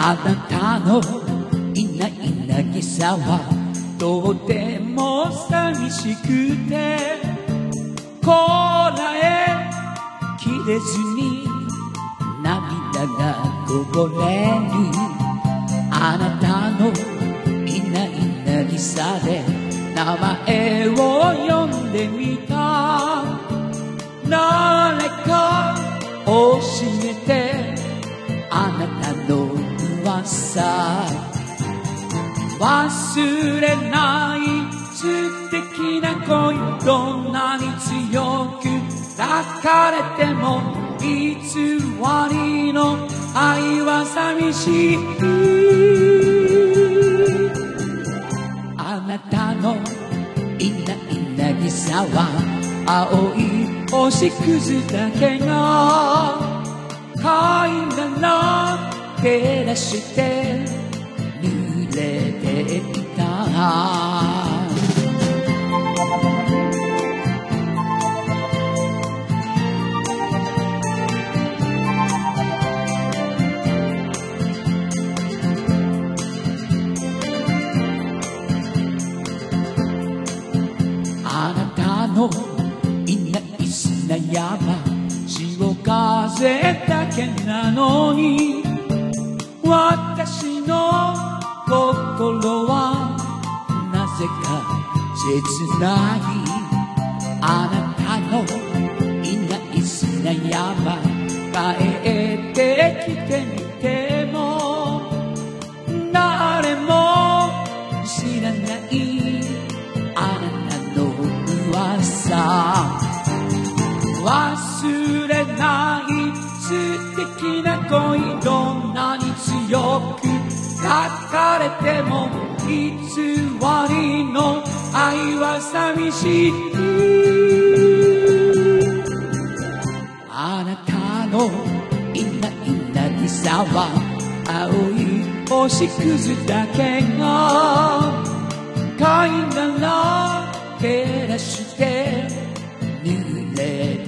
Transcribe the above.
あなたのいない渚はとても寂しくてこらえきれずに涙がこぼれるあなたのいない渚で名前を呼んでみた誰か教えてあなたの噂忘れない素敵な恋どんなに強く抱かれても偽りの愛は寂しいあなたのいない渚は青い星屑だけが階段照らして濡れていたあなたのいない砂山潮風だけなのに私の心はなぜか切ないあなたのいない砂山帰ってきてみても誰も知らないあなたの噂忘れない素敵な恋どんなに強く抱かれても偽りの愛は寂しいあなたのいない渚は青い星屑だけが貝殻照らして濡れ